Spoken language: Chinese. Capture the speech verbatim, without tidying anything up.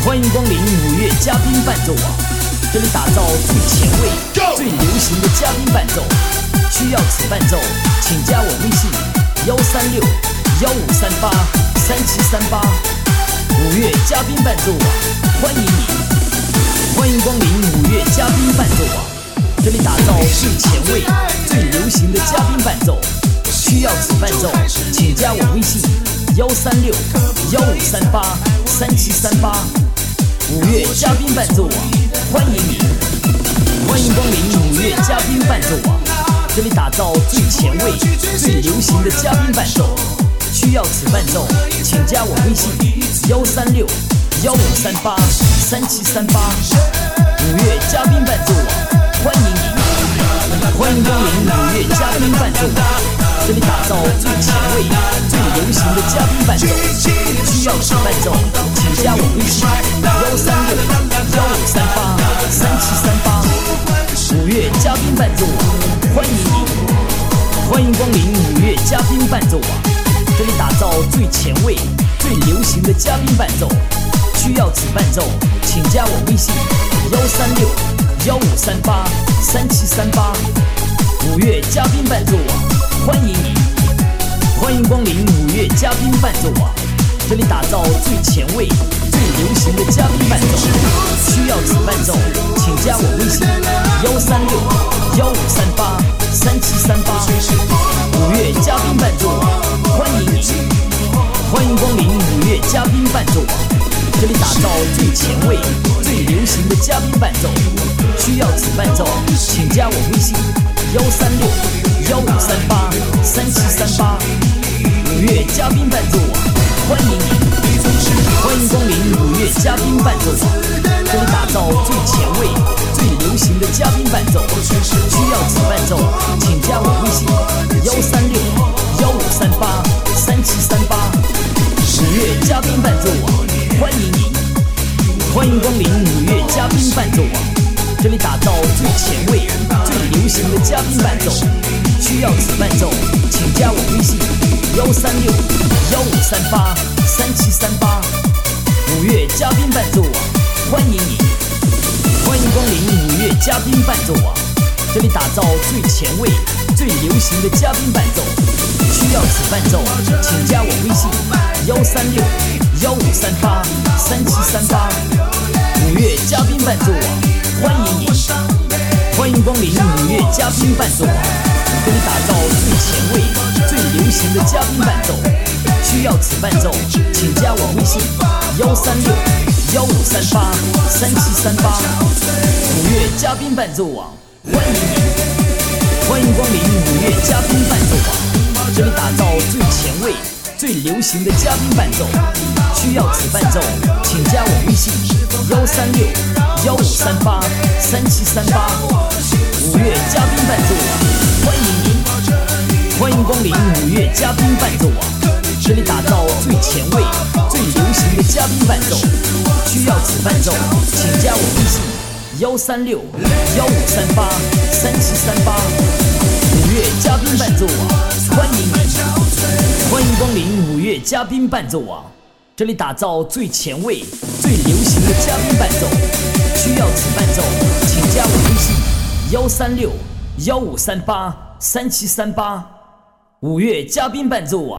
欢迎光临五月嘉宾伴奏网，这里打造最前卫、最流行的嘉宾伴奏。需要此伴奏，请加我微信幺三六幺五三八三七三八。五月嘉宾伴奏网，欢迎你！欢迎光临五月嘉宾伴奏网，这里打造最前卫、最流行的嘉宾伴奏。需要此伴奏，请加我微信幺三六幺五三八三七三八。五月嘉宾伴奏网，欢迎你！欢迎光临五月嘉宾伴奏网，这里打造最前卫、最流行的嘉宾伴奏。需要此伴奏，请加我微信幺三六幺五三八三七三八。五月嘉宾伴奏网，欢迎你！欢迎光临五月嘉宾伴奏网，这里打造最前卫、最流行的嘉宾伴奏。需要此伴奏，请加我微信幺三六幺五三八三七三八。五月嘉宾伴奏网，欢迎你！欢迎光临五月嘉宾伴奏网，这里打造最前卫、最流行的嘉宾伴奏。需要此伴奏，请加我微信幺三六幺五三八三七三八。五月嘉宾伴奏网，欢迎你！欢迎光临五月嘉宾伴奏网，这里打造最前卫、最流行的嘉宾伴奏。需要此伴奏，请加我微信幺三六幺五三八三七三八。五月嘉宾伴奏网，欢迎你！欢迎光临五月嘉宾伴奏网，这里打造最前卫、最流行的嘉宾伴奏。需要此伴奏，请加我微信幺三六幺五三八三七三八。五月嘉宾伴奏网，欢迎你！欢迎光临五月嘉宾伴奏网，这里打造最前卫、最流行的嘉宾伴奏。需要此伴奏，请加我微信幺三六幺五三八三七三八。五月嘉宾伴奏网，欢迎你！欢迎光临五月嘉宾伴奏网，这里打造最前卫、最流行的嘉宾伴奏。需要此伴奏，请加我微信幺三六幺五三八三七三八。五月嘉宾伴奏网，欢迎你！欢迎光临五月嘉宾伴奏网，这里打造最前卫、最流行的嘉宾伴奏。需要此伴奏，请加我微信幺三六幺五三八三七三八。五月嘉宾伴奏网，欢迎你！欢迎光临五月嘉宾伴奏网，这里打造最前卫、最流行的嘉宾伴奏。需要此伴奏，请加我微信幺三六幺五三八三七三八。五月嘉宾伴奏网，欢迎你！欢迎光临五月嘉宾伴奏网，这里打造最前卫、最流行的嘉宾伴奏。需要此伴奏，请加我微信幺三六幺五三八三七三八。五月嘉宾伴奏网，欢迎你！欢迎光临五月嘉宾伴奏网，这里打造最前卫、最流行的嘉宾伴奏。需要此伴奏，请加我微信幺三六幺五三八三七三八。五月嘉宾伴奏网，欢迎你！欢迎光临五月嘉宾伴奏网，这里打造最前卫、最流行的嘉宾伴奏。需要此伴奏，请加我微信幺三六幺五三八三七三八。五月嘉宾伴奏网。